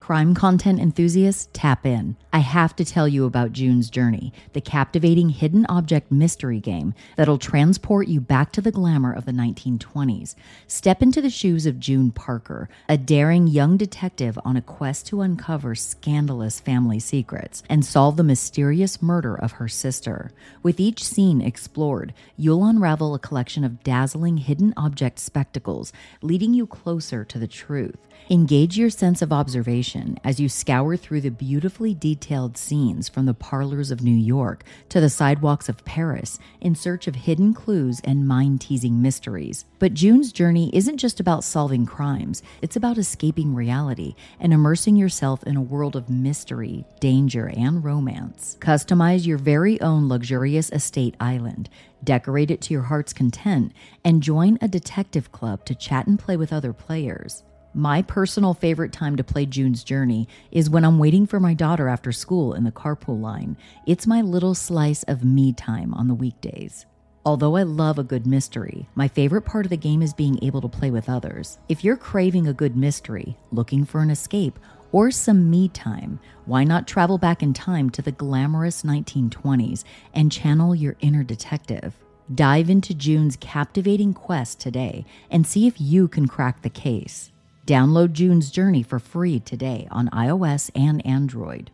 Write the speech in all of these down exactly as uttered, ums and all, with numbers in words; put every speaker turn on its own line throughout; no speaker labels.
Crime content enthusiasts, tap in. I have to tell you about June's Journey, the captivating hidden object mystery game that'll transport you back to the glamour of the nineteen twenties. Step into the shoes of June Parker, a daring young detective on a quest to uncover scandalous family secrets and solve the mysterious murder of her sister. With each scene explored, you'll unravel a collection of dazzling hidden object spectacles, leading you closer to the truth. Engage your sense of observation as you scour through the beautifully detailed scenes from the parlors of New York to the sidewalks of Paris in search of hidden clues and mind-teasing mysteries. But June's Journey isn't just about solving crimes, it's about escaping reality and immersing yourself in a world of mystery, danger, and romance. Customize your very own luxurious estate island, decorate it to your heart's content, and join a detective club to chat and play with other players. My personal favorite time to play June's Journey is when I'm waiting for my daughter after school in the carpool line. It's my little slice of me time on the weekdays. Although I love a good mystery, my favorite part of the game is being able to play with others. If you're craving a good mystery, looking for an escape, or some me time, why not travel back in time to the glamorous nineteen twenties and channel your inner detective? Dive into June's captivating quest today and see if you can crack the case. Download June's Journey for free today on iOS and Android.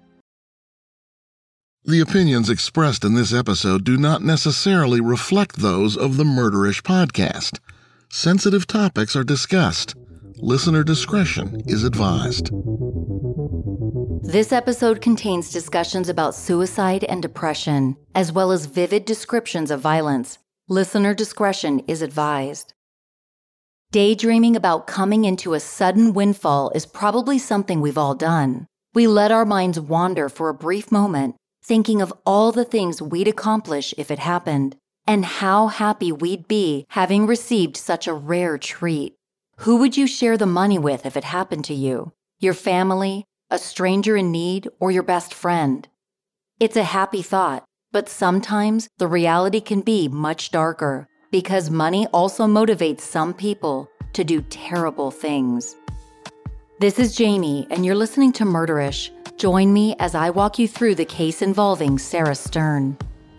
The opinions expressed in this episode do not necessarily reflect those of the Murderish podcast. Sensitive topics are discussed. Listener discretion is advised.
This episode contains discussions about suicide and depression, as well as vivid descriptions of violence. Listener discretion is advised. Daydreaming about coming into a sudden windfall is probably something we've all done. We let our minds wander for a brief moment, thinking of all the things we'd accomplish if it happened, and how happy we'd be having received such a rare treat. Who would you share the money with if it happened to you? Your family, a stranger in need, or your best friend? It's a happy thought, but sometimes the reality can be much darker, because money also motivates some people to do terrible things. This is Jamie, and you're listening to Murderish. Join me as I walk you through the case involving Sarah Stern.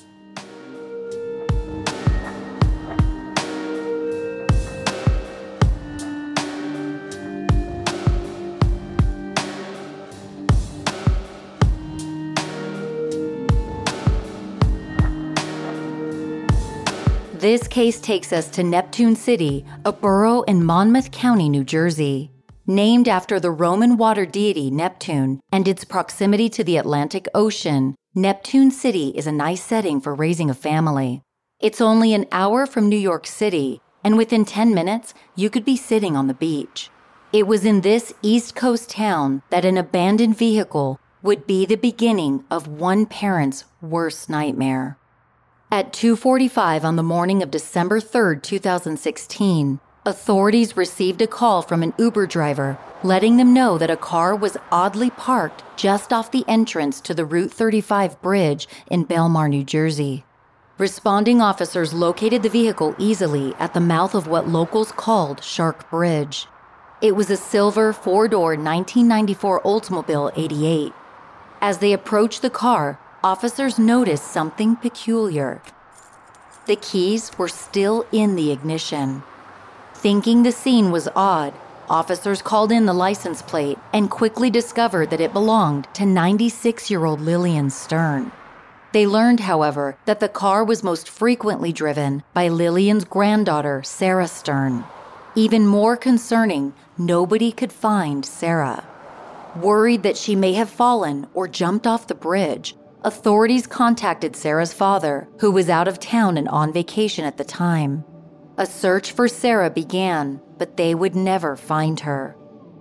This case takes us to Neptune City, a borough in Monmouth County, New Jersey. Named after the Roman water deity Neptune and its proximity to the Atlantic Ocean, Neptune City is a nice setting for raising a family. It's only an hour from New York City, and within ten minutes, you could be sitting on the beach. It was in this East Coast town that an abandoned vehicle would be the beginning of one parent's worst nightmare. At two forty-five on the morning of December third, two thousand sixteen, authorities received a call from an Uber driver letting them know that a car was oddly parked just off the entrance to the Route thirty-five bridge in Belmar, New Jersey. Responding officers located the vehicle easily at the mouth of what locals called Shark Bridge. It was a silver four-door nineteen ninety-four Oldsmobile eighty-eight. As they approached the car, officers noticed something peculiar. The keys were still in the ignition. Thinking the scene was odd, officers called in the license plate and quickly discovered that it belonged to ninety-six-year-old Lillian Stern. They learned, however, that the car was most frequently driven by Lillian's granddaughter, Sarah Stern. Even more concerning, nobody could find Sarah. Worried that she may have fallen or jumped off the bridge, authorities contacted Sarah's father, who was out of town and on vacation at the time. A search for Sarah began, but they would never find her.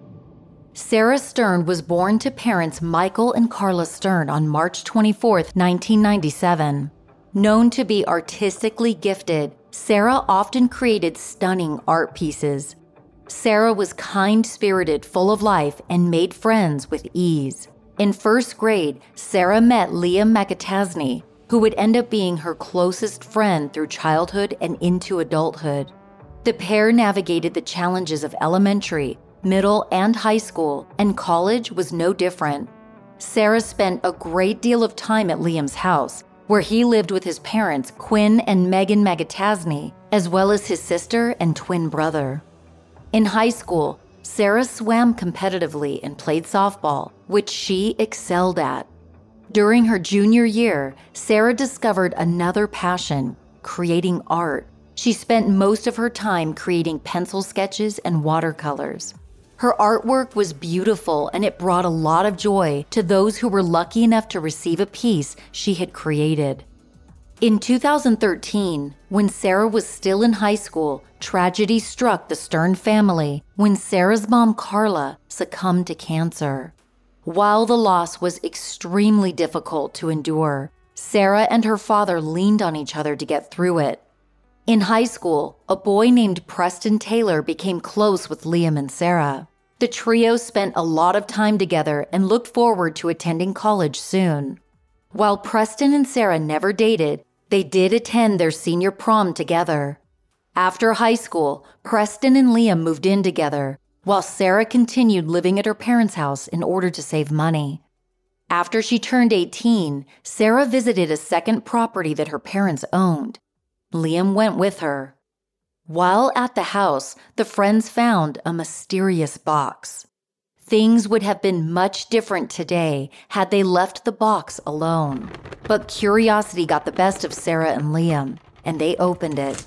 Sarah Stern was born to parents Michael and Carla Stern on March twenty-fourth, nineteen ninety-seven. Known to be artistically gifted, Sarah often created stunning art pieces. Sarah was kind-spirited, full of life, and made friends with ease. In first grade, Sarah met Liam McAtasney, who would end up being her closest friend through childhood and into adulthood. The pair navigated the challenges of elementary middle, and high school, and college was no different. Sarah spent a great deal of time at Liam's house, where he lived with his parents, Quinn and Megan Magatasny, as well as his sister and twin brother. In high school, Sarah swam competitively and played softball, which she excelled at. During her junior year, Sarah discovered another passion, creating art. She spent most of her time creating pencil sketches and watercolors. Her artwork was beautiful, and it brought a lot of joy to those who were lucky enough to receive a piece she had created. In two thousand thirteen, when Sarah was still in high school, tragedy struck the Stern family when Sarah's mom, Carla, succumbed to cancer. While the loss was extremely difficult to endure, Sarah and her father leaned on each other to get through it. In high school, a boy named Preston Taylor became close with Liam and Sarah. The trio spent a lot of time together and looked forward to attending college soon. While Preston and Sarah never dated, they did attend their senior prom together. After high school, Preston and Liam moved in together, while Sarah continued living at her parents' house in order to save money. After she turned eighteen, Sarah visited a second property that her parents owned. Liam went with her. While at the house, the friends found a mysterious box. Things would have been much different today had they left the box alone. But curiosity got the best of Sarah and Liam, and they opened it.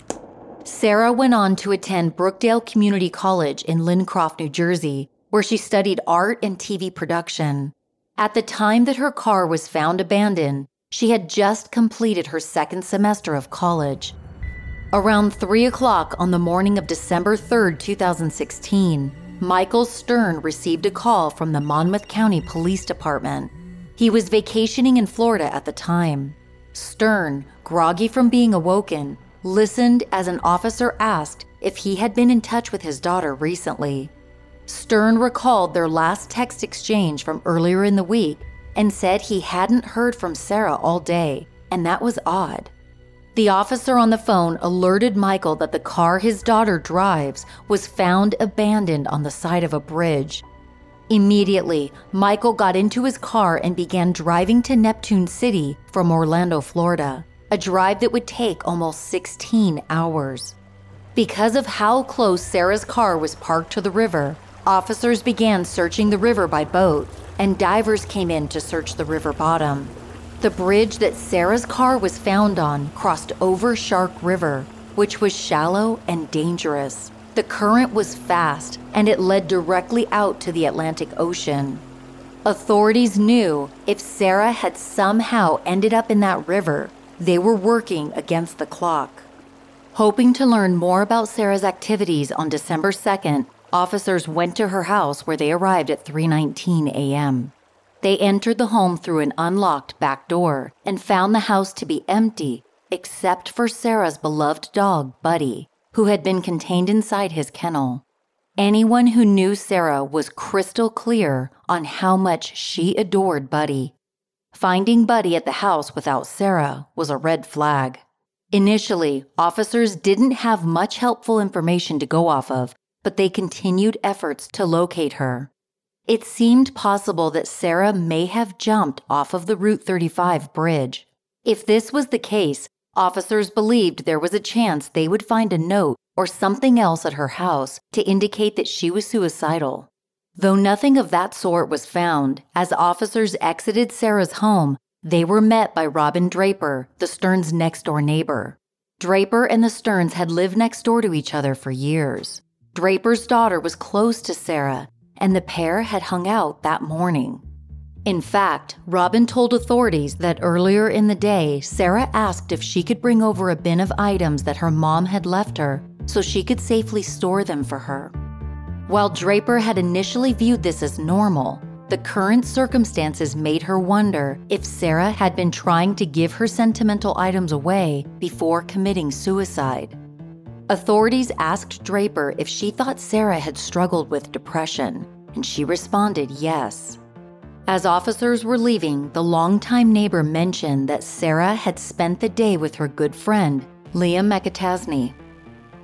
Sarah went on to attend Brookdale Community College in Lincroft, New Jersey, where she studied art and T V production. At the time that her car was found abandoned, she had just completed her second semester of college. Around three o'clock on the morning of December third, two thousand sixteen, Michael Stern received a call from the Monmouth County Police Department. He was vacationing in Florida at the time. Stern, groggy from being awoken, listened as an officer asked if he had been in touch with his daughter recently. Stern recalled their last text exchange from earlier in the week and said he hadn't heard from Sarah all day, and that was odd. The officer on the phone alerted Michael that the car his daughter drives was found abandoned on the side of a bridge. Immediately, Michael got into his car and began driving to Neptune City from Orlando, Florida, a drive that would take almost sixteen hours. Because of how close Sarah's car was parked to the river, officers began searching the river by boat, and divers came in to search the river bottom. The bridge that Sarah's car was found on crossed over Shark River, which was shallow and dangerous. The current was fast, and it led directly out to the Atlantic Ocean. Authorities knew if Sarah had somehow ended up in that river, they were working against the clock. Hoping to learn more about Sarah's activities on December second, officers went to her house where they arrived at three nineteen a.m. They entered the home through an unlocked back door and found the house to be empty, except for Sarah's beloved dog, Buddy, who had been contained inside his kennel. Anyone who knew Sarah was crystal clear on how much she adored Buddy. Finding Buddy at the house without Sarah was a red flag. Initially, officers didn't have much helpful information to go off of, but they continued efforts to locate her. It seemed possible that Sarah may have jumped off of the Route thirty-five bridge. If this was the case, officers believed there was a chance they would find a note or something else at her house to indicate that she was suicidal. Though nothing of that sort was found, as officers exited Sarah's home, they were met by Robin Draper, the Sterns' next-door neighbor. Draper and the Sterns had lived next door to each other for years. Draper's daughter was close to Sarah, and the pair had hung out that morning. In fact, Robin told authorities that earlier in the day, Sarah asked if she could bring over a bin of items that her mom had left her so she could safely store them for her. While Draper had initially viewed this as normal, the current circumstances made her wonder if Sarah had been trying to give her sentimental items away before committing suicide. Authorities asked Draper if she thought Sarah had struggled with depression, and she responded yes. As officers were leaving, the longtime neighbor mentioned that Sarah had spent the day with her good friend, Liam Magatasny.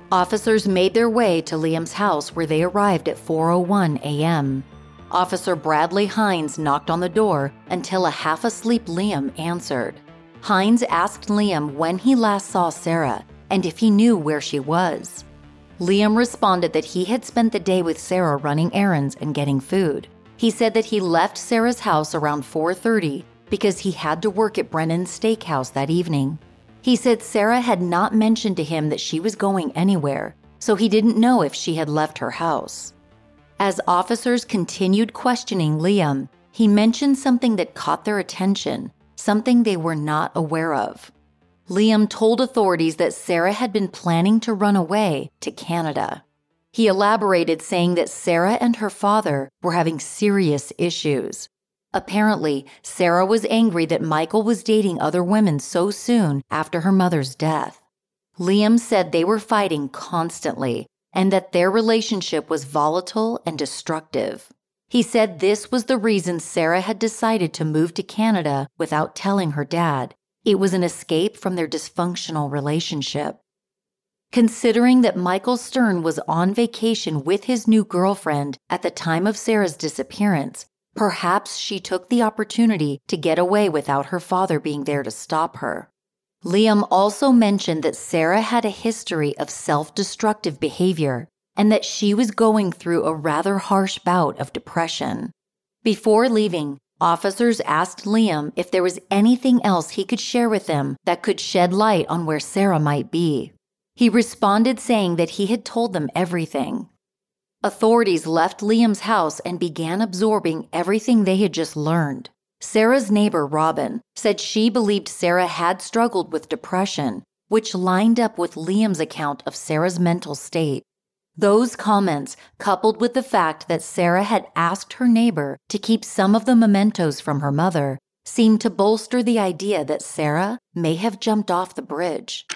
Officers made their way to Liam's house where they arrived at four oh one a.m. Officer Bradley Hines knocked on the door until a half-asleep Liam answered. Hines asked Liam when he last saw Sarah and if he knew where she was. Liam responded that he had spent the day with Sarah running errands and getting food. He said that he left Sarah's house around four thirty because he had to work at Brennan's Steakhouse that evening. He said Sarah had not mentioned to him that she was going anywhere, so he didn't know if she had left her house. As officers continued questioning Liam, he mentioned something that caught their attention, something they were not aware of. Liam told authorities that Sarah had been planning to run away to Canada. He elaborated, saying that Sarah and her father were having serious issues. Apparently, Sarah was angry that Michael was dating other women so soon after her mother's death. Liam said they were fighting constantly and that their relationship was volatile and destructive. He said this was the reason Sarah had decided to move to Canada without telling her dad. It was an escape from their dysfunctional relationship. Considering that Michael Stern was on vacation with his new girlfriend at the time of Sarah's disappearance, perhaps she took the opportunity to get away without her father being there to stop her. Liam also mentioned that Sarah had a history of self-destructive behavior and that she was going through a rather harsh bout of depression. Before leaving, officers asked Liam if there was anything else he could share with them that could shed light on where Sarah might be. He responded saying that he had told them everything. Authorities left Liam's house and began absorbing everything they had just learned. Sarah's neighbor, Robin, said she believed Sarah had struggled with depression, which lined up with Liam's account of Sarah's mental state. Those comments, coupled with the fact that Sarah had asked her neighbor to keep some of the mementos from her mother, seemed to bolster the idea that Sarah may have jumped off the bridge.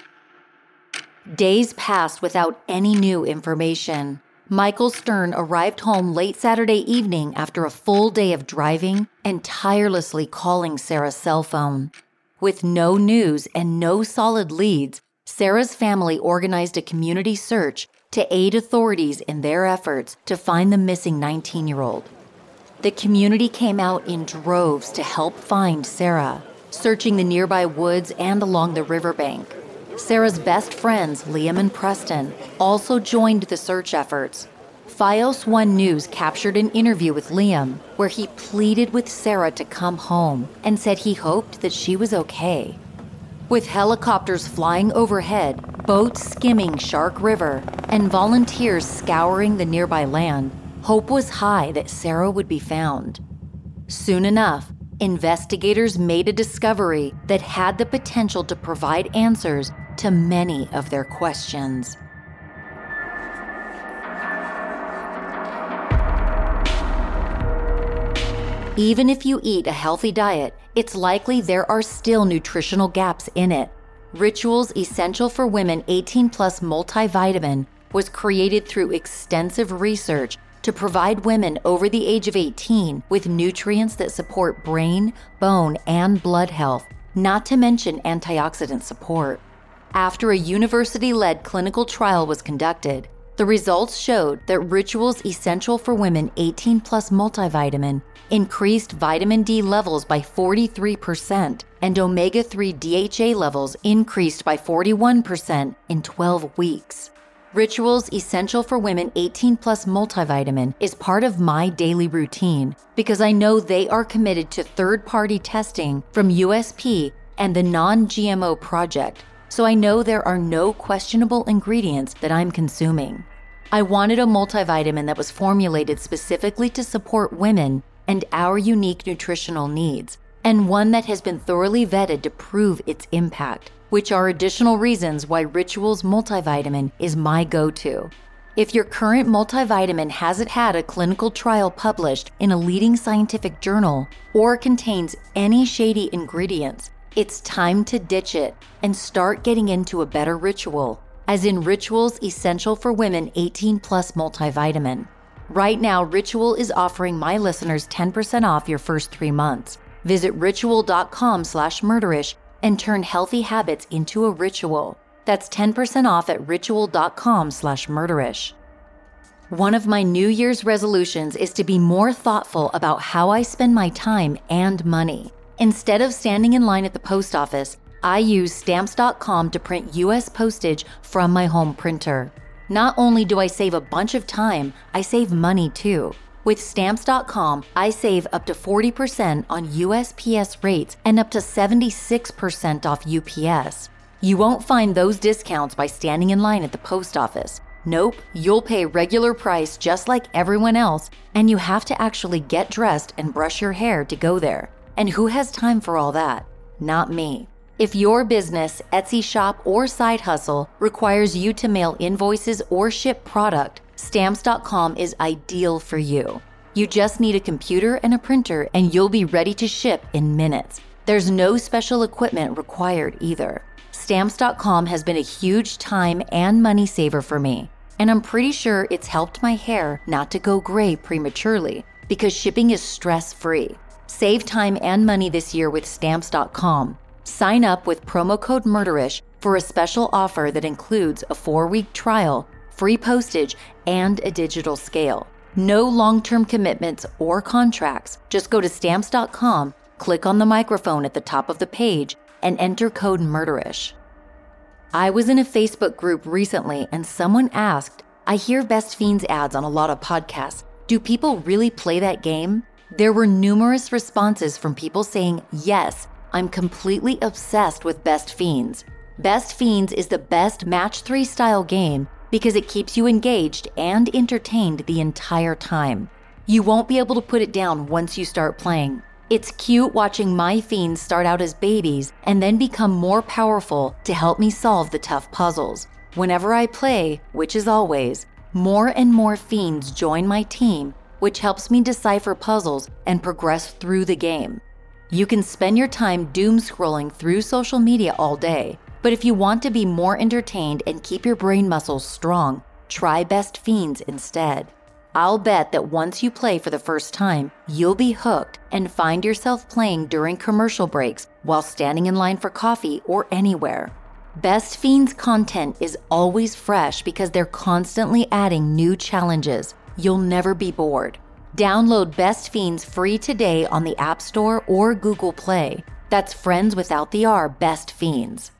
Days passed without any new information. Michael Stern arrived home late Saturday evening after a full day of driving and tirelessly calling Sarah's cell phone. With no news and no solid leads, Sarah's family organized a community search to aid authorities in their efforts to find the missing nineteen-year-old. The community came out in droves to help find Sarah, searching the nearby woods and along the riverbank. Sarah's best friends, Liam and Preston, also joined the search efforts. Fios One News captured an interview with Liam where he pleaded with Sarah to come home and said he hoped that she was okay. With helicopters flying overhead, boats skimming Shark River, and volunteers scouring the nearby land, hope was high that Sarah would be found. Soon enough, investigators made a discovery that had the potential to provide answers to many of their questions. Even if you eat a healthy diet, it's likely there are still nutritional gaps in it. Ritual's Essential for Women eighteen plus multivitamin was created through extensive research to provide women over the age of eighteen with nutrients that support brain, bone, and blood health, not to mention antioxidant support. After a university-led clinical trial was conducted, the results showed that Ritual's Essential for Women eighteen plus multivitamin increased vitamin D levels by forty-three percent and omega three D H A levels increased by forty-one percent in twelve weeks. Ritual's Essential for Women eighteen plus multivitamin is part of my daily routine because I know they are committed to third-party testing from U S P and the Non G M O Project, so I know there are no questionable ingredients that I'm consuming. I wanted a multivitamin that was formulated specifically to support women and our unique nutritional needs, and one that has been thoroughly vetted to prove its impact, which are additional reasons why Ritual's multivitamin is my go-to. If your current multivitamin hasn't had a clinical trial published in a leading scientific journal or contains any shady ingredients, it's time to ditch it and start getting into a better Ritual, as in Ritual's Essential for Women eighteen plus multivitamin. Right now, Ritual is offering my listeners ten percent off your first three months. Visit ritual.com slash murderish and turn healthy habits into a ritual. That's ten percent off at ritual.com slash murderish. One of my New Year's resolutions is to be more thoughtful about how I spend my time and money. Instead of standing in line at the post office, I use stamps dot com to print U S postage from my home printer. Not only do I save a bunch of time, I save money too. With stamps dot com, I save up to forty percent on U S P S rates and up to seventy-six percent off U P S. You won't find those discounts by standing in line at the post office. Nope, you'll pay regular price just like everyone else, and you have to actually get dressed and brush your hair to go there. And who has time for all that? Not me. If your business, Etsy shop, or side hustle requires you to mail invoices or ship product, stamps dot com is ideal for you. You just need a computer and a printer and you'll be ready to ship in minutes. There's no special equipment required either. stamps dot com has been a huge time and money saver for me, and I'm pretty sure it's helped my hair not to go gray prematurely because shipping is stress-free. Save time and money this year with stamps dot com. Sign up with promo code MURDERISH for a special offer that includes a four-week trial, free postage, and a digital scale. No long-term commitments or contracts. Just go to stamps dot com, click on the microphone at the top of the page, and enter code MURDERISH. I was in a Facebook group recently and someone asked, I hear Best Fiends ads on a lot of podcasts. Do people really play that game? There were numerous responses from people saying, yes, I'm completely obsessed with Best Fiends. Best Fiends is the best match three style game because it keeps you engaged and entertained the entire time. You won't be able to put it down once you start playing. It's cute watching my fiends start out as babies and then become more powerful to help me solve the tough puzzles. Whenever I play, which is always, more and more fiends join my team, which helps me decipher puzzles and progress through the game. You can spend your time doom scrolling through social media all day, but if you want to be more entertained and keep your brain muscles strong, try Best Fiends instead. I'll bet that once you play for the first time, you'll be hooked and find yourself playing during commercial breaks while standing in line for coffee or anywhere. Best Fiends content is always fresh because they're constantly adding new challenges. You'll never be bored. Download Best Fiends free today on the App Store or Google Play. That's friends without the R, Best Fiends.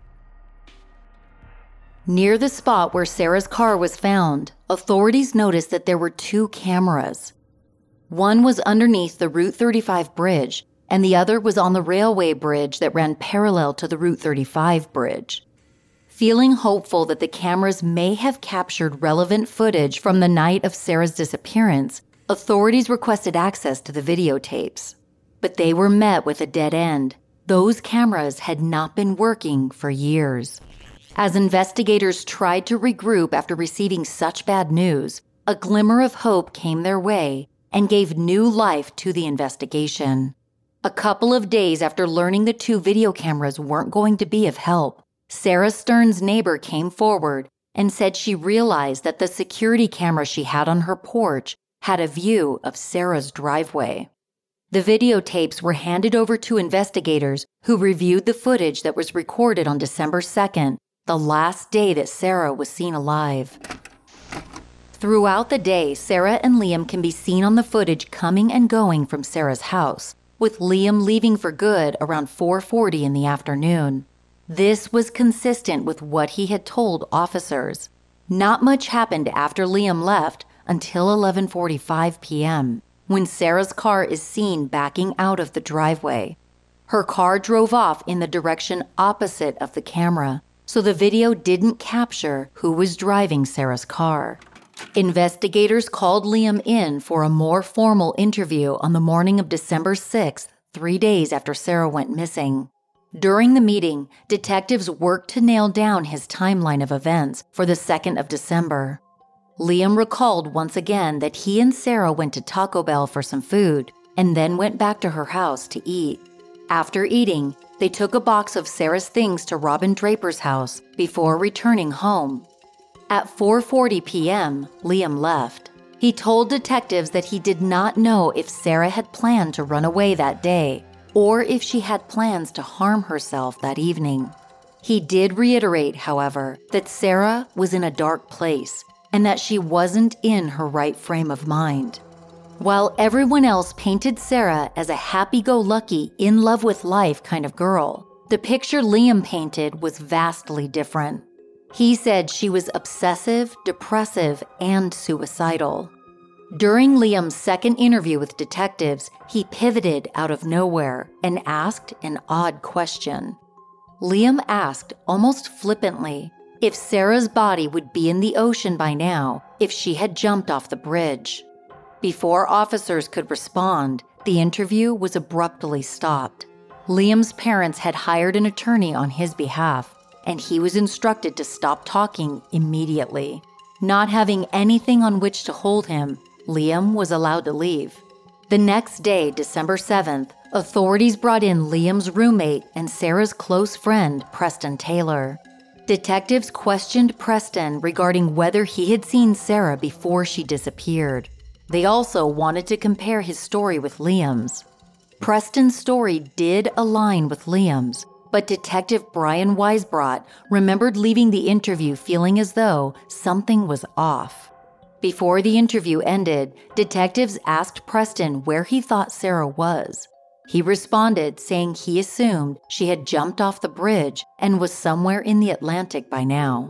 Near the spot where Sarah's car was found, authorities noticed that there were two cameras. One was underneath the Route thirty-five bridge, and the other was on the railway bridge that ran parallel to the Route thirty-five bridge. Feeling hopeful that the cameras may have captured relevant footage from the night of Sarah's disappearance, authorities requested access to the videotapes. But they were met with a dead end. Those cameras had not been working for years. As investigators tried to regroup after receiving such bad news, a glimmer of hope came their way and gave new life to the investigation. A couple of days after learning the two video cameras weren't going to be of help, Sarah Stern's neighbor came forward and said she realized that the security camera she had on her porch had a view of Sarah's driveway. The videotapes were handed over to investigators who reviewed the footage that was recorded on December second, the last day that Sarah was seen alive. Throughout the day, Sarah and Liam can be seen on the footage coming and going from Sarah's house, with Liam leaving for good around four forty in the afternoon. This was consistent with what he had told officers. Not much happened after Liam left until eleven forty-five p.m., when Sarah's car is seen backing out of the driveway. Her car drove off in the direction opposite of the camera, so the video didn't capture who was driving Sarah's car. Investigators called Liam in for a more formal interview on the morning of December sixth, three days after Sarah went missing. During the meeting, detectives worked to nail down his timeline of events for the second of December. Liam recalled once again that he and Sarah went to Taco Bell for some food and then went back to her house to eat. After eating, they took a box of Sarah's things to Robin Draper's house before returning home. At four forty p.m., Liam left. He told detectives that he did not know if Sarah had planned to run away that day or if she had plans to harm herself that evening. He did reiterate, however, that Sarah was in a dark place and that she wasn't in her right frame of mind. While everyone else painted Sarah as a happy-go-lucky, in-love-with-life kind of girl, the picture Liam painted was vastly different. He said she was obsessive, depressive, and suicidal. During Liam's second interview with detectives, he pivoted out of nowhere and asked an odd question. Liam asked, almost flippantly, if Sarah's body would be in the ocean by now if she had jumped off the bridge. Before officers could respond, the interview was abruptly stopped. Liam's parents had hired an attorney on his behalf, and he was instructed to stop talking immediately. Not having anything on which to hold him, Liam was allowed to leave. The next day, December seventh, authorities brought in Liam's roommate and Sarah's close friend, Preston Taylor. Detectives questioned Preston regarding whether he had seen Sarah before she disappeared. They also wanted to compare his story with Liam's. Preston's story did align with Liam's, but Detective Brian Weisbrot remembered leaving the interview feeling as though something was off. Before the interview ended, detectives asked Preston where he thought Sarah was. He responded saying he assumed she had jumped off the bridge and was somewhere in the Atlantic by now.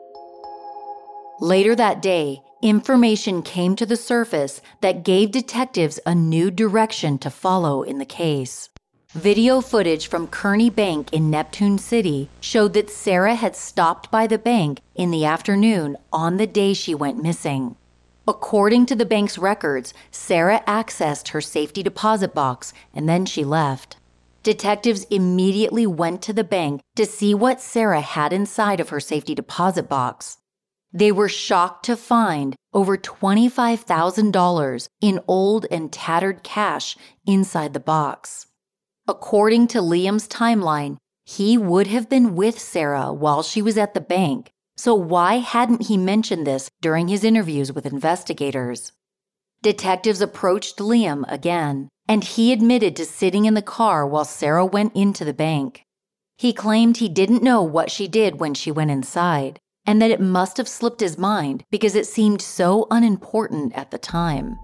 Later that day, information came to the surface that gave detectives a new direction to follow in the case. Video footage from Kearney Bank in Neptune City showed that Sarah had stopped by the bank in the afternoon on the day she went missing. According to the bank's records, Sarah accessed her safety deposit box and then she left. Detectives immediately went to the bank to see what Sarah had inside of her safety deposit box. They were shocked to find over twenty-five thousand dollars in old and tattered cash inside the box. According to Liam's timeline, he would have been with Sarah while she was at the bank, so why hadn't he mentioned this during his interviews with investigators? Detectives approached Liam again, and he admitted to sitting in the car while Sarah went into the bank. He claimed he didn't know what she did when she went inside, and that it must have slipped his mind because it seemed so unimportant at the time.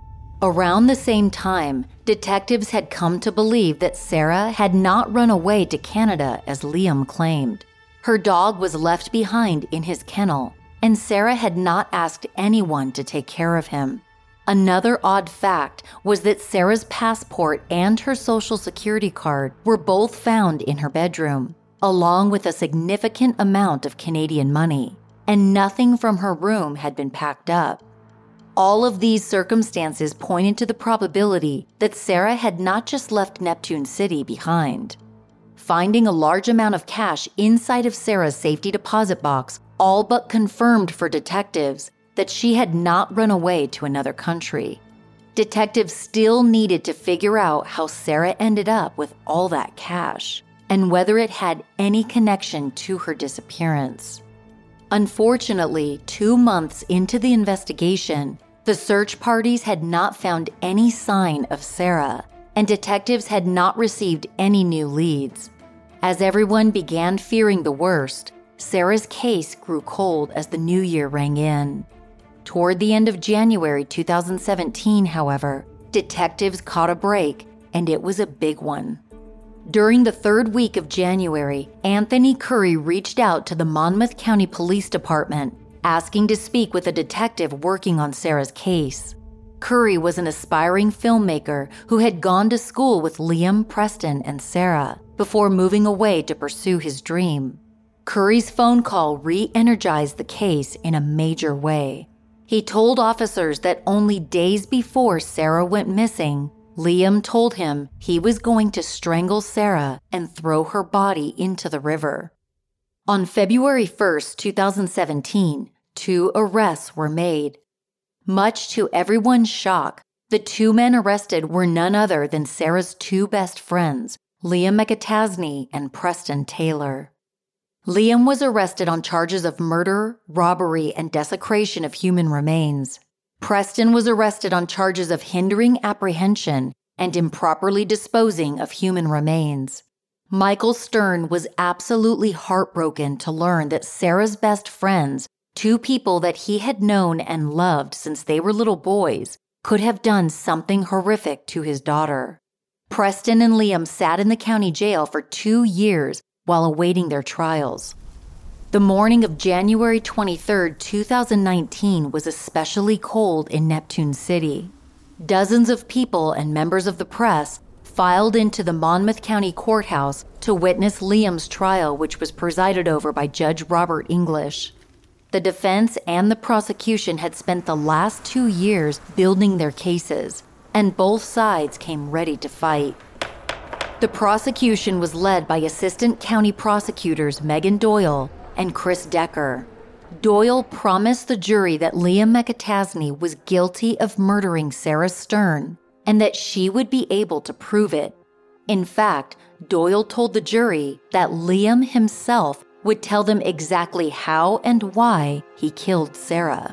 Around the same time, detectives had come to believe that Sarah had not run away to Canada as Liam claimed. Her dog was left behind in his kennel, and Sarah had not asked anyone to take care of him. Another odd fact was that Sarah's passport and her social security card were both found in her bedroom, along with a significant amount of Canadian money, and nothing from her room had been packed up. All of these circumstances pointed to the probability that Sarah had not just left Neptune City behind. Finding a large amount of cash inside of Sarah's safety deposit box all but confirmed for detectives that she had not run away to another country. Detectives still needed to figure out how Sarah ended up with all that cash and whether it had any connection to her disappearance. Unfortunately, two months into the investigation, the search parties had not found any sign of Sarah, and detectives had not received any new leads. As everyone began fearing the worst, Sarah's case grew cold as the new year rang in. Toward the end of January two thousand seventeen, however, detectives caught a break, and it was a big one. During the third week of January, Anthony Curry reached out to the Monmouth County Police Department, asking to speak with a detective working on Sarah's case. Curry was an aspiring filmmaker who had gone to school with Liam, Preston, and Sarah before moving away to pursue his dream. Curry's phone call re-energized the case in a major way. He told officers that only days before Sarah went missing, Liam told him he was going to strangle Sarah and throw her body into the river. On February first, two thousand seventeen, two arrests were made. Much to everyone's shock, the two men arrested were none other than Sarah's two best friends, Liam McAtasney and Preston Taylor. Liam was arrested on charges of murder, robbery, and desecration of human remains. Preston was arrested on charges of hindering apprehension and improperly disposing of human remains. Michael Stern was absolutely heartbroken to learn that Sarah's best friends, two people that he had known and loved since they were little boys, could have done something horrific to his daughter. Preston and Liam sat in the county jail for two years while awaiting their trials. The morning of January twenty-third, two thousand nineteen was especially cold in Neptune City. Dozens of people and members of the press filed into the Monmouth County Courthouse to witness Liam's trial, which was presided over by Judge Robert English. The defense and the prosecution had spent the last two years building their cases, and both sides came ready to fight. The prosecution was led by Assistant County Prosecutors Megan Doyle and Chris Decker. Doyle promised the jury that Liam McAtasney was guilty of murdering Sarah Stern and that she would be able to prove it. In fact, Doyle told the jury that Liam himself would tell them exactly how and why he killed Sarah.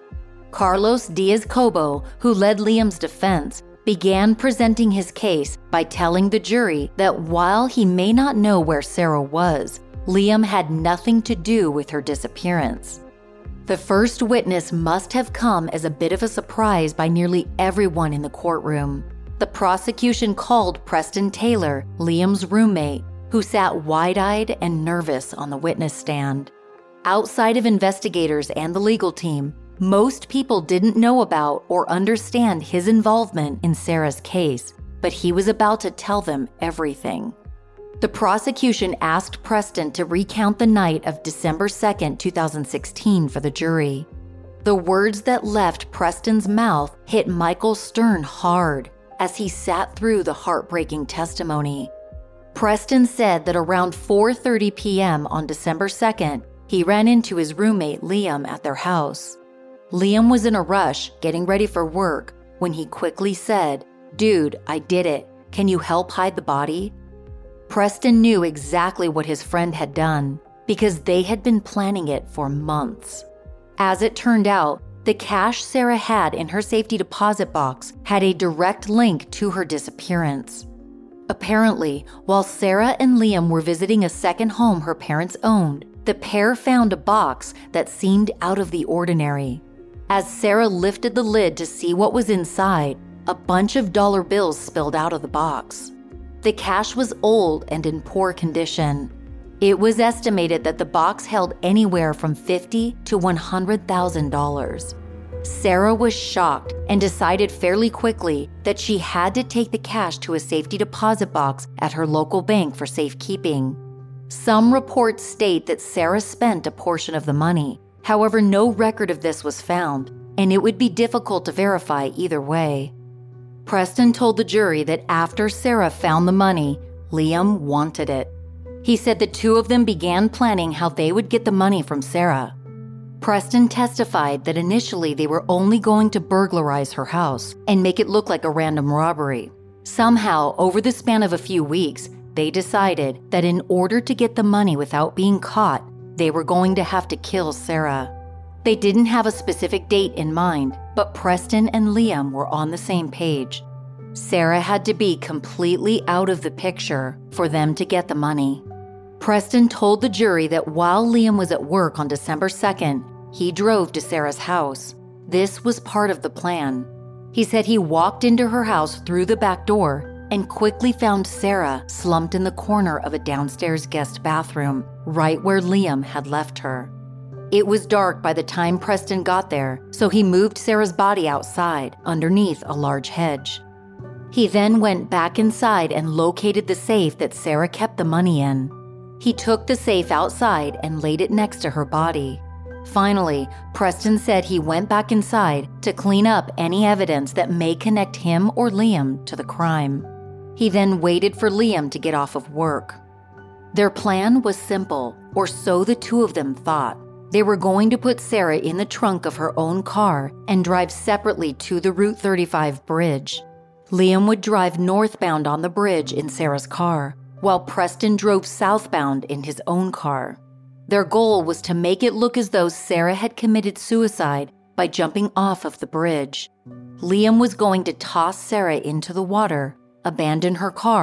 Carlos Diaz-Cobo, who led Liam's defense, began presenting his case by telling the jury that while he may not know where Sarah was, Liam had nothing to do with her disappearance. The first witness must have come as a bit of a surprise by nearly everyone in the courtroom. The prosecution called Preston Taylor, Liam's roommate, who sat wide-eyed and nervous on the witness stand. Outside of investigators and the legal team, most people didn't know about or understand his involvement in Sarah's case, but he was about to tell them everything. The prosecution asked Preston to recount the night of December second, two thousand sixteen for the jury. The words that left Preston's mouth hit Michael Stern hard as he sat through the heartbreaking testimony. Preston said that around four thirty p.m. on December second, he ran into his roommate Liam at their house. Liam was in a rush, getting ready for work, when he quickly said, "Dude, I did it. Can you help hide the body?" Preston knew exactly what his friend had done because they had been planning it for months. As it turned out, the cash Sarah had in her safety deposit box had a direct link to her disappearance. Apparently, while Sarah and Liam were visiting a second home her parents owned, the pair found a box that seemed out of the ordinary. As Sarah lifted the lid to see what was inside, a bunch of dollar bills spilled out of the box. The cash was old and in poor condition. It was estimated that the box held anywhere from fifty thousand dollars to one hundred thousand dollars. Sarah was shocked and decided fairly quickly that she had to take the cash to a safety deposit box at her local bank for safekeeping. Some reports state that Sarah spent a portion of the money. However, no record of this was found, and it would be difficult to verify either way. Preston told the jury that after Sarah found the money, Liam wanted it. He said the two of them began planning how they would get the money from Sarah. Preston testified that initially they were only going to burglarize her house and make it look like a random robbery. Somehow, over the span of a few weeks, they decided that in order to get the money without being caught, they were going to have to kill Sarah. They didn't have a specific date in mind, but Preston and Liam were on the same page. Sarah had to be completely out of the picture for them to get the money. Preston told the jury that while Liam was at work on December second, he drove to Sarah's house. This was part of the plan. He said he walked into her house through the back door and quickly found Sarah slumped in the corner of a downstairs guest bathroom, right where Liam had left her. It was dark by the time Preston got there, so he moved Sarah's body outside, underneath a large hedge. He then went back inside and located the safe that Sarah kept the money in. He took the safe outside and laid it next to her body. Finally, Preston said he went back inside to clean up any evidence that may connect him or Liam to the crime. He then waited for Liam to get off of work. Their plan was simple, or so the two of them thought. They were going to put Sarah in the trunk of her own car and drive separately to the Route thirty-five bridge. Liam would drive northbound on the bridge in Sarah's car, while Preston drove southbound in his own car. Their goal was to make it look as though Sarah had committed suicide by jumping off of the bridge. Liam was going to toss Sarah into the water, abandon her car,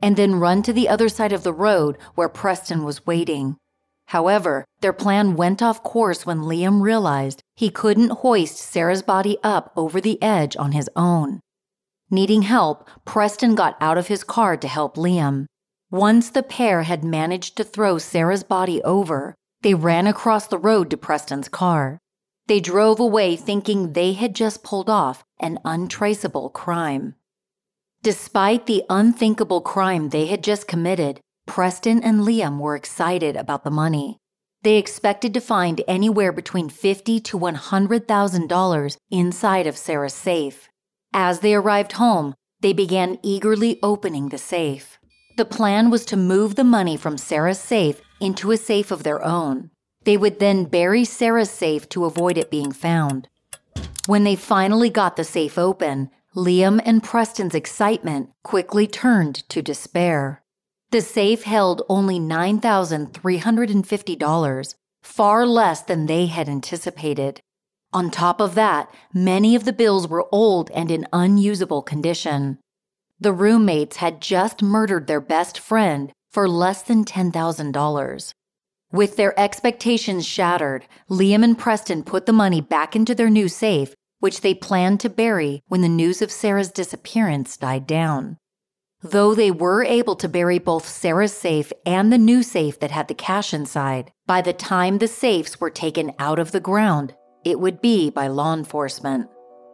and then run to the other side of the road where Preston was waiting. However, their plan went off course when Liam realized he couldn't hoist Sarah's body up over the edge on his own. Needing help, Preston got out of his car to help Liam. Once the pair had managed to throw Sarah's body over, they ran across the road to Preston's car. They drove away thinking they had just pulled off an untraceable crime. Despite the unthinkable crime they had just committed, Preston and Liam were excited about the money. They expected to find anywhere between fifty thousand dollars to one hundred thousand dollars inside of Sarah's safe. As they arrived home, they began eagerly opening the safe. The plan was to move the money from Sarah's safe into a safe of their own. They would then bury Sarah's safe to avoid it being found. When they finally got the safe open, Liam and Preston's excitement quickly turned to despair. The safe held only nine thousand three hundred fifty dollars, far less than they had anticipated. On top of that, many of the bills were old and in unusable condition. The roommates had just murdered their best friend for less than ten thousand dollars. With their expectations shattered, Liam and Preston put the money back into their new safe, which they planned to bury when the news of Sarah's disappearance died down. Though they were able to bury both Sarah's safe and the new safe that had the cash inside, by the time the safes were taken out of the ground, it would be by law enforcement.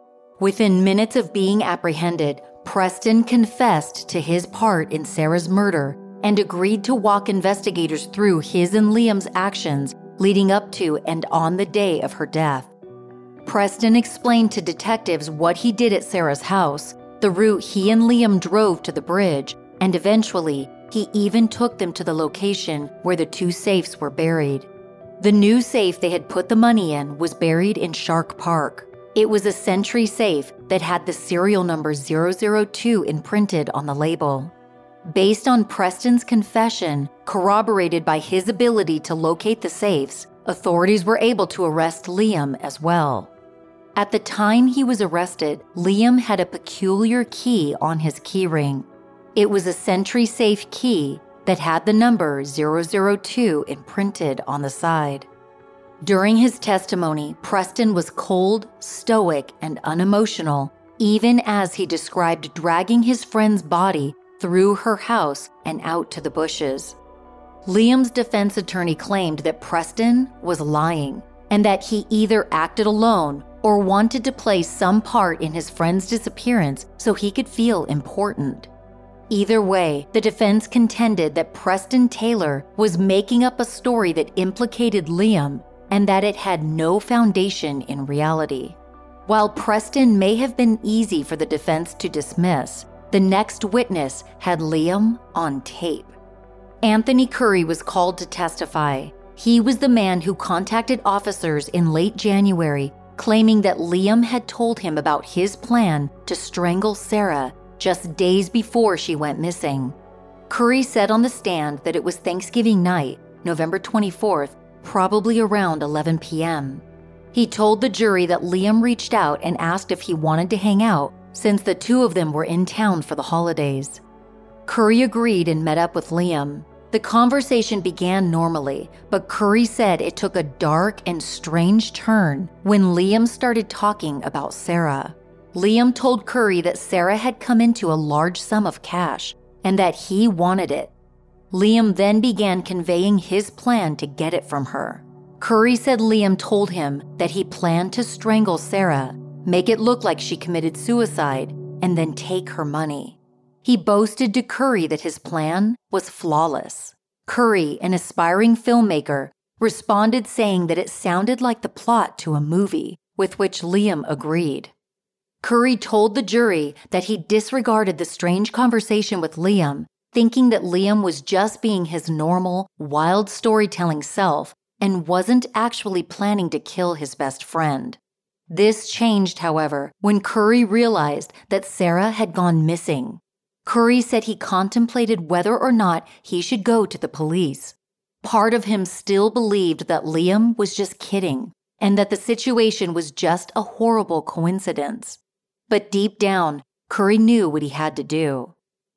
Within minutes of being apprehended, Preston confessed to his part in Sarah's murder and agreed to walk investigators through his and Liam's actions leading up to and on the day of her death. Preston explained to detectives what he did at Sarah's house, the route he and Liam drove to the bridge, and eventually, he even took them to the location where the two safes were buried. The new safe they had put the money in was buried in Shark Park. It was a Sentry safe that had the serial number zero zero two imprinted on the label. Based on Preston's confession, corroborated by his ability to locate the safes, authorities were able to arrest Liam as well. At the time he was arrested, Liam had a peculiar key on his keyring. It was a Sentry safe key that had the number zero zero two imprinted on the side. During his testimony, Preston was cold, stoic, and unemotional, even as he described dragging his friend's body through her house and out to the bushes. Liam's defense attorney claimed that Preston was lying and that he either acted alone or wanted to play some part in his friend's disappearance so he could feel important. Either way, the defense contended that Preston Taylor was making up a story that implicated Liam and that it had no foundation in reality. While Preston may have been easy for the defense to dismiss, the next witness had Liam on tape. Anthony Curry was called to testify. He was the man who contacted officers in late January, claiming that Liam had told him about his plan to strangle Sarah just days before she went missing. Curry said on the stand that it was Thanksgiving night, November twenty-fourth, probably around eleven p.m. He told the jury that Liam reached out and asked if he wanted to hang out since the two of them were in town for the holidays. Curry agreed and met up with Liam. The conversation began normally, but Curry said it took a dark and strange turn when Liam started talking about Sarah. Liam told Curry that Sarah had come into a large sum of cash and that he wanted it. Liam then began conveying his plan to get it from her. Curry said Liam told him that he planned to strangle Sarah, make it look like she committed suicide, and then take her money. He boasted to Curry that his plan was flawless. Curry, an aspiring filmmaker, responded saying that it sounded like the plot to a movie, with which Liam agreed. Curry told the jury that he disregarded the strange conversation with Liam, thinking that Liam was just being his normal, wild storytelling self and wasn't actually planning to kill his best friend. This changed, however, when Curry realized that Sarah had gone missing. Curry said he contemplated whether or not he should go to the police. Part of him still believed that Liam was just kidding and that the situation was just a horrible coincidence. But deep down, Curry knew what he had to do.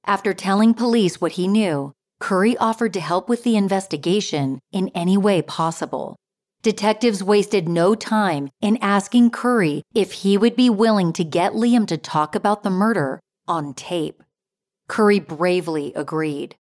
After telling police what he knew, Curry offered to help with the investigation in any way possible. Detectives wasted no time in asking Curry if he would be willing to get Liam to talk about the murder on tape. Curry bravely agreed.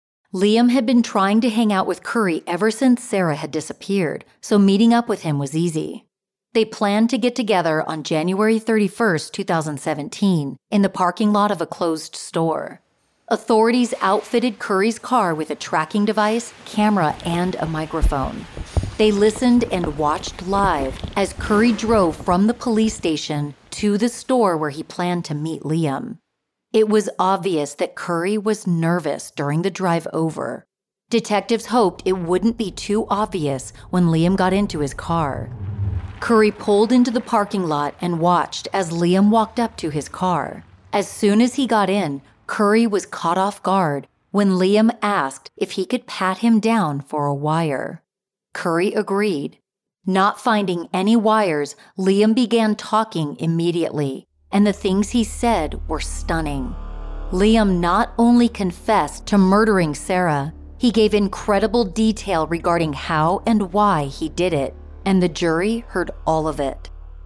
Liam had been trying to hang out with Curry ever since Sarah had disappeared, so meeting up with him was easy. They planned to get together on January thirty-first, twenty seventeen, in the parking lot of a closed store. Authorities outfitted Curry's car with a tracking device, camera, and a microphone. They listened and watched live as Curry drove from the police station to the store where he planned to meet Liam. It was obvious that Curry was nervous during the drive over. Detectives hoped it wouldn't be too obvious when Liam got into his car. Curry pulled into the parking lot and watched as Liam walked up to his car. As soon as he got in, Curry was caught off guard when Liam asked if he could pat him down for a wire. Curry agreed. Not finding any wires, Liam began talking immediately, and the things he said were stunning. Liam not only confessed to murdering Sarah, he gave incredible detail regarding how and why he did it, and the jury heard all of it.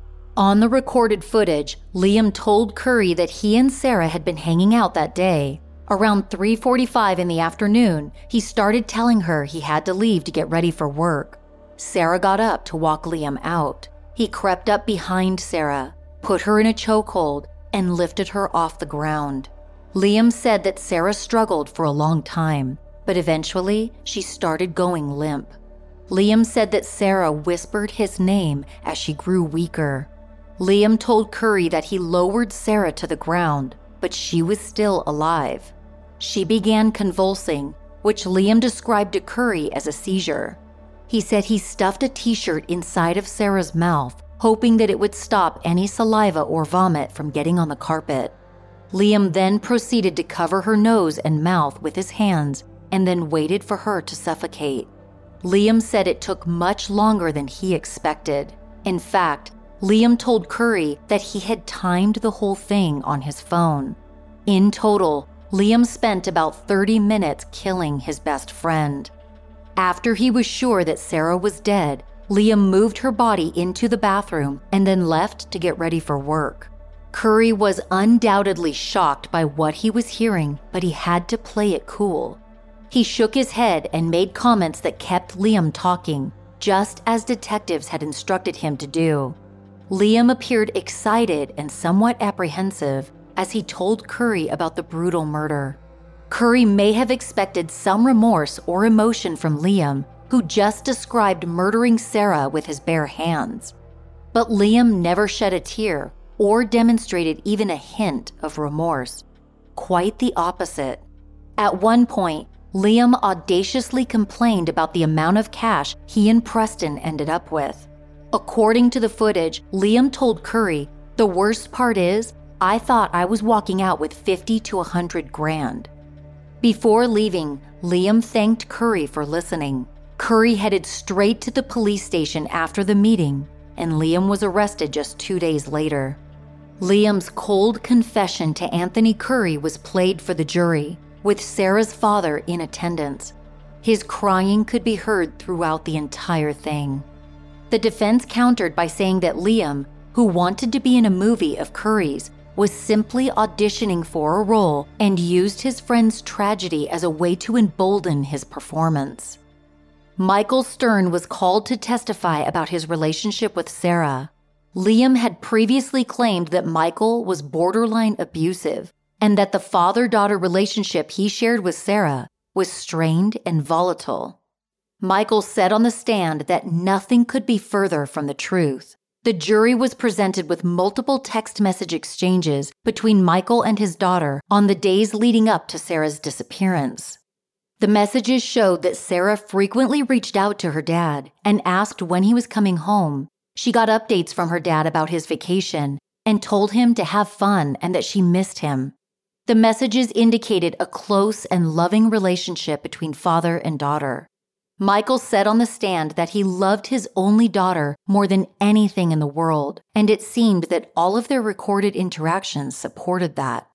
On the recorded footage, Liam told Curry that he and Sarah had been hanging out that day. Around three forty-five in the afternoon, he started telling her he had to leave to get ready for work. Sarah got up to walk Liam out. He crept up behind Sarah, put her in a chokehold, and lifted her off the ground. Liam said that Sarah struggled for a long time, but eventually she started going limp. Liam said that Sarah whispered his name as she grew weaker. Liam told Curry that he lowered Sarah to the ground, but she was still alive. She began convulsing, which Liam described to Curry as a seizure. He said he stuffed a t-shirt inside of Sarah's mouth, hoping that it would stop any saliva or vomit from getting on the carpet. Liam then proceeded to cover her nose and mouth with his hands and then waited for her to suffocate. Liam said it took much longer than he expected. In fact, Liam told Curry that he had timed the whole thing on his phone. In total, Liam spent about thirty minutes killing his best friend. After he was sure that Sarah was dead, Liam moved her body into the bathroom and then left to get ready for work. Curry was undoubtedly shocked by what he was hearing, but he had to play it cool. He shook his head and made comments that kept Liam talking, just as detectives had instructed him to do. Liam appeared excited and somewhat apprehensive as he told Curry about the brutal murder. Curry may have expected some remorse or emotion from Liam, who just described murdering Sarah with his bare hands. But Liam never shed a tear or demonstrated even a hint of remorse. Quite the opposite. At one point, Liam audaciously complained about the amount of cash he and Preston ended up with. According to the footage, Liam told Curry, "The worst part is, I thought I was walking out with fifty to one hundred grand. Before leaving, Liam thanked Curry for listening. Curry headed straight to the police station after the meeting, and Liam was arrested just two days later. Liam's cold confession to Anthony Curry was played for the jury, with Sarah's father in attendance. His crying could be heard throughout the entire thing. The defense countered by saying that Liam, who wanted to be in a movie of Curry's, was simply auditioning for a role and used his friend's tragedy as a way to embolden his performance. Michael Stern was called to testify about his relationship with Sarah. Liam had previously claimed that Michael was borderline abusive and that the father-daughter relationship he shared with Sarah was strained and volatile. Michael said on the stand that nothing could be further from the truth. The jury was presented with multiple text message exchanges between Michael and his daughter on the days leading up to Sarah's disappearance. The messages showed that Sarah frequently reached out to her dad and asked when he was coming home. She got updates from her dad about his vacation and told him to have fun and that she missed him. The messages indicated a close and loving relationship between father and daughter. Michael said on the stand that he loved his only daughter more than anything in the world, and it seemed that all of their recorded interactions supported that.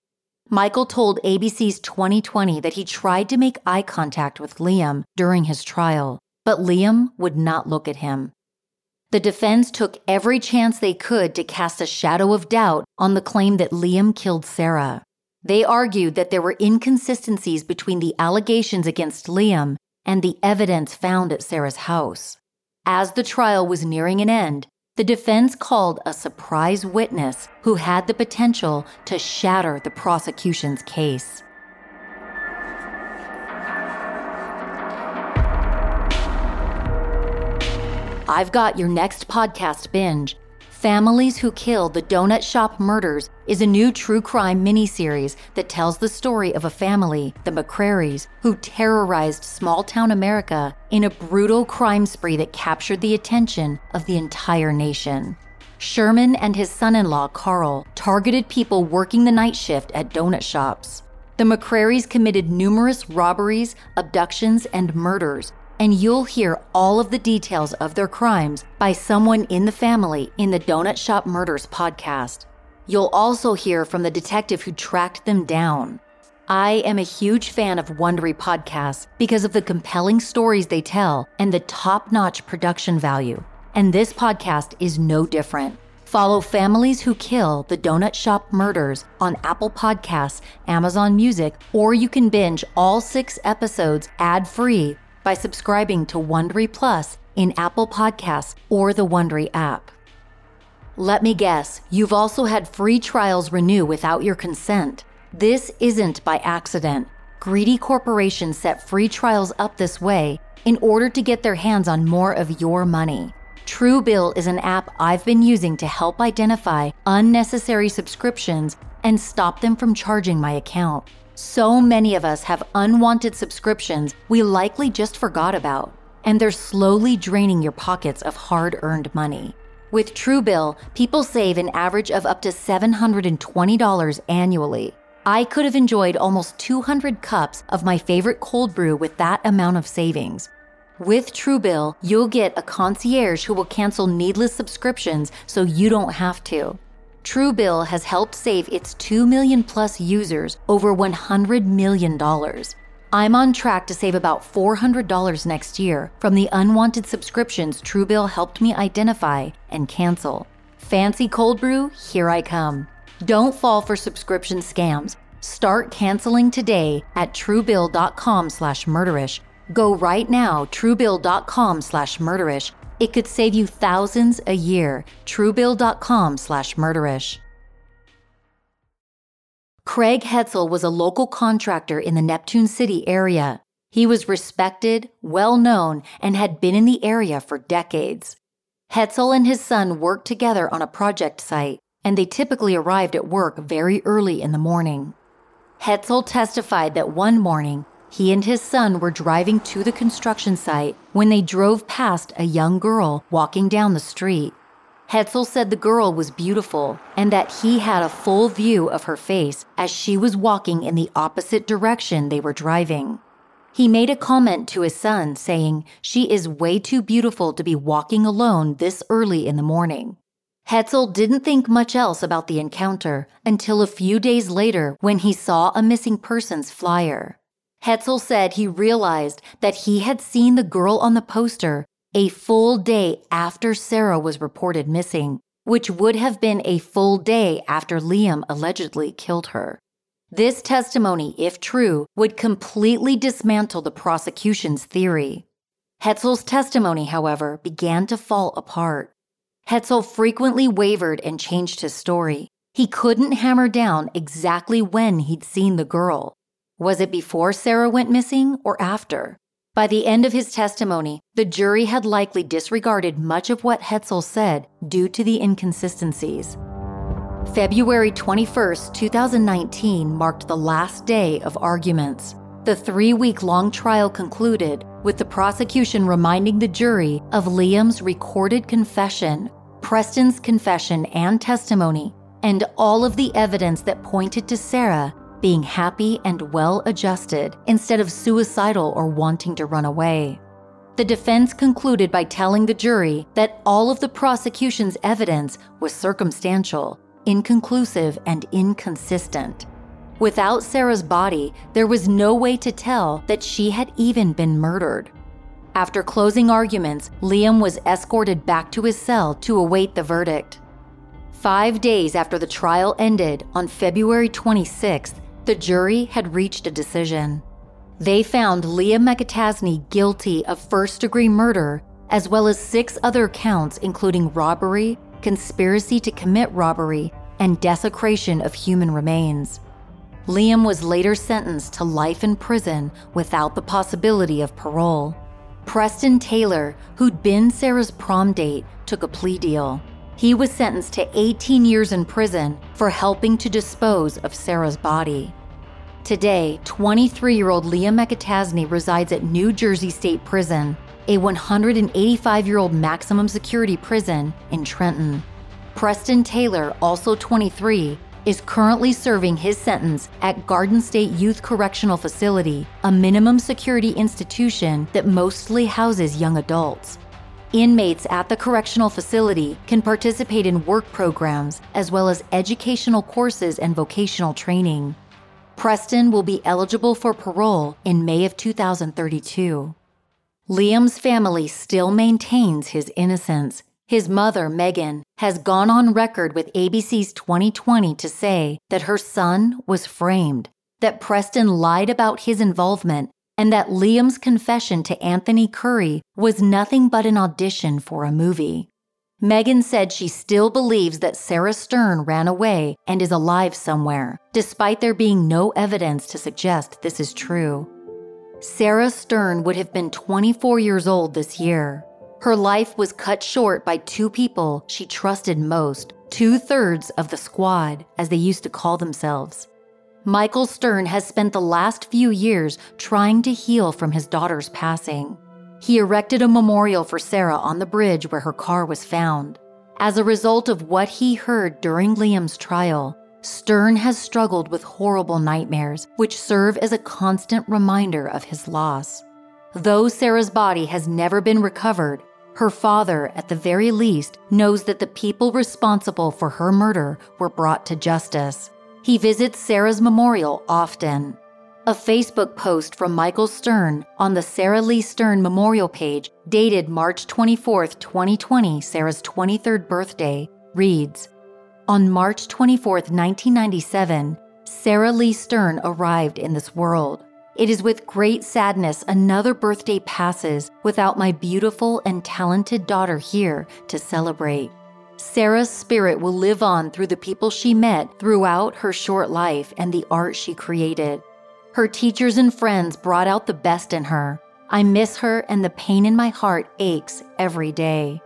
Michael told A B C's twenty twenty that he tried to make eye contact with Liam during his trial, but Liam would not look at him. The defense took every chance they could to cast a shadow of doubt on the claim that Liam killed Sarah. They argued that there were inconsistencies between the allegations against Liam and the evidence found at Sarah's house. As the trial was nearing an end, the defense called a surprise witness who had the potential to shatter the prosecution's case. I've got your next podcast binge. Families Who Kill the Donut Shop Murders is a new true crime miniseries that tells the story of a family, the McCrarys, who terrorized small-town America in a brutal crime spree that captured the attention of the entire nation. Sherman and his son-in-law, Carl, targeted people working the night shift at donut shops. The McCrarys committed numerous robberies, abductions, and murders, and you'll hear all of the details of their crimes by someone in the family in the Donut Shop Murders podcast. You'll also hear from the detective who tracked them down. I am a huge fan of Wondery podcasts because of the compelling stories they tell and the top-notch production value. And this podcast is no different. Follow Families Who Kill the Donut Shop Murders on Apple Podcasts, Amazon Music, or you can binge all six episodes ad-free by subscribing to Wondery Plus in Apple Podcasts or the Wondery app. Let me guess, you've also had free trials renew without your consent. This isn't by accident. Greedy corporations set free trials up this way in order to get their hands on more of your money. Truebill is an app I've been using to help identify unnecessary subscriptions and stop them from charging my account. So many of us have unwanted subscriptions we likely just forgot about, and they're slowly draining your pockets of hard-earned money. With Truebill, people save an average of up to seven hundred twenty dollars annually. I could have enjoyed almost two hundred cups of my favorite cold brew with that amount of savings. With Truebill, you'll get a concierge who will cancel needless subscriptions so you don't have to. Truebill has helped save its two million plus users over one hundred million dollars. I'm on track to save about four hundred dollars next year from the unwanted subscriptions Truebill helped me identify and cancel. Fancy cold brew? Here I come. Don't fall for subscription scams. Start canceling today at truebill.com slash murderish. Go right now, truebill.com slash murderish. It could save you thousands a year. Truebill.com slash murderish. Craig Hetzel was a local contractor in the Neptune City area. He was respected, well-known, and had been in the area for decades. Hetzel and his son worked together on a project site, and they typically arrived at work very early in the morning. Hetzel testified that one morning, he and his son were driving to the construction site when they drove past a young girl walking down the street. Hetzel said the girl was beautiful and that he had a full view of her face as she was walking in the opposite direction they were driving. He made a comment to his son saying, "She is way too beautiful to be walking alone this early in the morning." Hetzel didn't think much else about the encounter until a few days later when he saw a missing persons flyer. Hetzel said he realized that he had seen the girl on the poster a full day after Sarah was reported missing, which would have been a full day after Liam allegedly killed her. This testimony, if true, would completely dismantle the prosecution's theory. Hetzel's testimony, however, began to fall apart. Hetzel frequently wavered and changed his story. He couldn't hammer down exactly when he'd seen the girl. Was it before Sarah went missing or after? By the end of his testimony, the jury had likely disregarded much of what Hetzel said due to the inconsistencies. February twenty-first, twenty nineteen marked the last day of arguments. The three-week-long trial concluded with the prosecution reminding the jury of Liam's recorded confession, Preston's confession and testimony, and all of the evidence that pointed to Sarah being happy and well-adjusted instead of suicidal or wanting to run away. The defense concluded by telling the jury that all of the prosecution's evidence was circumstantial, inconclusive, and inconsistent. Without Sarah's body, there was no way to tell that she had even been murdered. After closing arguments, Liam was escorted back to his cell to await the verdict. Five days after the trial ended, on February twenty-sixth, the jury had reached a decision. They found Liam McAtasney guilty of first-degree murder, as well as six other counts including robbery, conspiracy to commit robbery, and desecration of human remains. Liam was later sentenced to life in prison without the possibility of parole. Preston Taylor, who'd been Sarah's prom date, took a plea deal. He was sentenced to eighteen years in prison for helping to dispose of Sarah's body. Today, twenty-three-year-old Liam McAtasney resides at New Jersey State Prison, a one hundred eighty-five-year-old maximum security prison in Trenton. Preston Taylor, also twenty-three, is currently serving his sentence at Garden State Youth Correctional Facility, a minimum security institution that mostly houses young adults. Inmates at the correctional facility can participate in work programs as well as educational courses and vocational training. Preston will be eligible for parole in May of two thousand thirty-two. Liam's family still maintains his innocence. His mother, Megan, has gone on record with A B C's twenty twenty to say that her son was framed, that Preston lied about his involvement, and that Liam's confession to Anthony Curry was nothing but an audition for a movie. Megan said she still believes that Sarah Stern ran away and is alive somewhere, despite there being no evidence to suggest this is true. Sarah Stern would have been twenty-four years old this year. Her life was cut short by two people she trusted most, two-thirds of the squad, as they used to call themselves. Michael Stern has spent the last few years trying to heal from his daughter's passing. He erected a memorial for Sarah on the bridge where her car was found. As a result of what he heard during Liam's trial, Stern has struggled with horrible nightmares, which serve as a constant reminder of his loss. Though Sarah's body has never been recovered, her father, at the very least, knows that the people responsible for her murder were brought to justice. He visits Sarah's memorial often. A Facebook post from Michael Stern on the Sarah Lee Stern memorial page, dated March twenty-fourth, twenty twenty, Sarah's twenty-third birthday, reads, "On March twenty-fourth, nineteen ninety-seven, Sarah Lee Stern arrived in this world. It is with great sadness another birthday passes without my beautiful and talented daughter here to celebrate. Sarah's spirit will live on through the people she met throughout her short life and the art she created. Her teachers and friends brought out the best in her. I miss her, and the pain in my heart aches every day."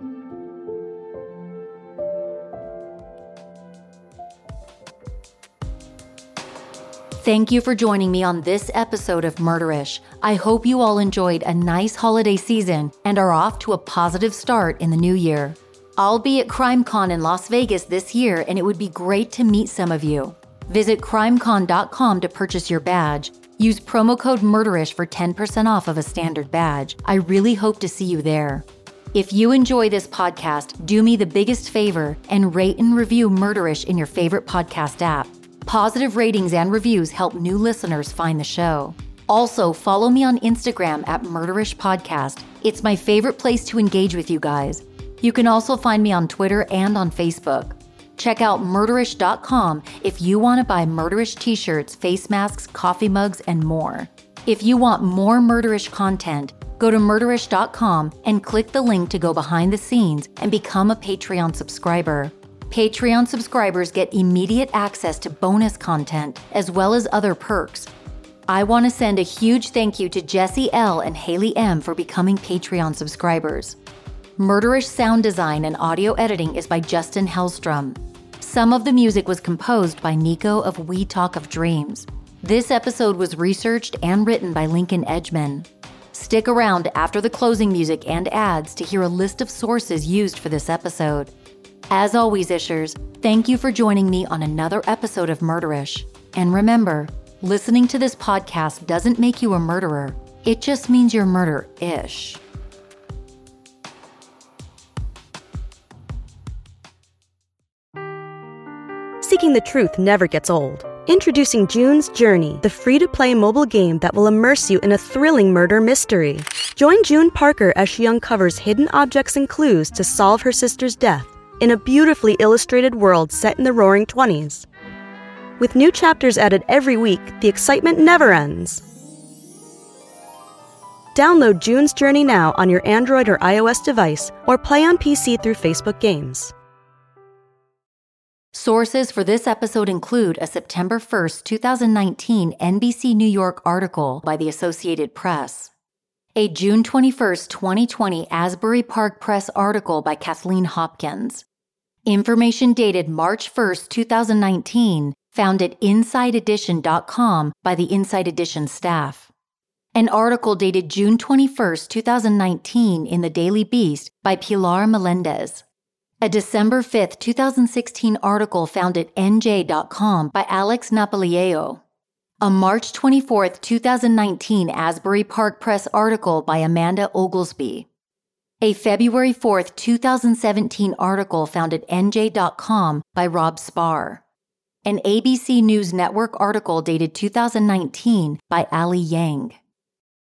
Thank you for joining me on this episode of Murderish. I hope you all enjoyed a nice holiday season and are off to a positive start in the new year. I'll be at CrimeCon in Las Vegas this year, and it would be great to meet some of you. Visit crimecon dot com to purchase your badge. Use promo code Murderish for ten percent off of a standard badge. I really hope to see you there. If you enjoy this podcast, do me the biggest favor and rate and review Murderish in your favorite podcast app. Positive ratings and reviews help new listeners find the show. Also, follow me on Instagram at Murderish Podcast. It's my favorite place to engage with you guys. You can also find me on Twitter and on Facebook. Check out murderish dot com if you want to buy Murderish t-shirts, face masks, coffee mugs, and more. If you want more Murderish content, go to murderish dot com and click the link to go behind the scenes and become a Patreon subscriber. Patreon subscribers get immediate access to bonus content as well as other perks. I want to send a huge thank you to Jesse L. and Haley M. for becoming Patreon subscribers. Murderish sound design and audio editing is by Justin Hellstrom. Some of the music was composed by Nico of We Talk of Dreams. This episode was researched and written by Lincoln Edgman. Stick around after the closing music and ads to hear a list of sources used for this episode. As always, Ishers, thank you for joining me on another episode of Murderish. And remember, listening to this podcast doesn't make you a murderer. It just means you're murder-ish.
Seeking the truth never gets old. Introducing June's Journey, the free-to-play mobile game that will immerse you in a thrilling murder mystery. Join June Parker as she uncovers hidden objects and clues to solve her sister's death in a beautifully illustrated world set in the Roaring Twenties. With new chapters added every week, the excitement never ends. Download June's Journey now on your Android or iOS device, or play on P C through Facebook Games.
Sources for this episode include a September first, twenty nineteen N B C New York article by the Associated Press, a June twenty-first, twenty twenty Asbury Park Press article by Kathleen Hopkins, information dated March first, twenty nineteen, found at inside edition dot com by the Inside Edition staff, an article dated June twenty-first, twenty nineteen in the Daily Beast by Pilar Melendez, a December fifth, twenty sixteen article found at N J dot com by Alex Napolieo, a March twenty-fourth, twenty nineteen Asbury Park Press article by Amanda Oglesby, a February fourth, twenty seventeen article found at N J dot com by Rob Spar, an A B C News Network article dated two thousand nineteen by Ali Yang.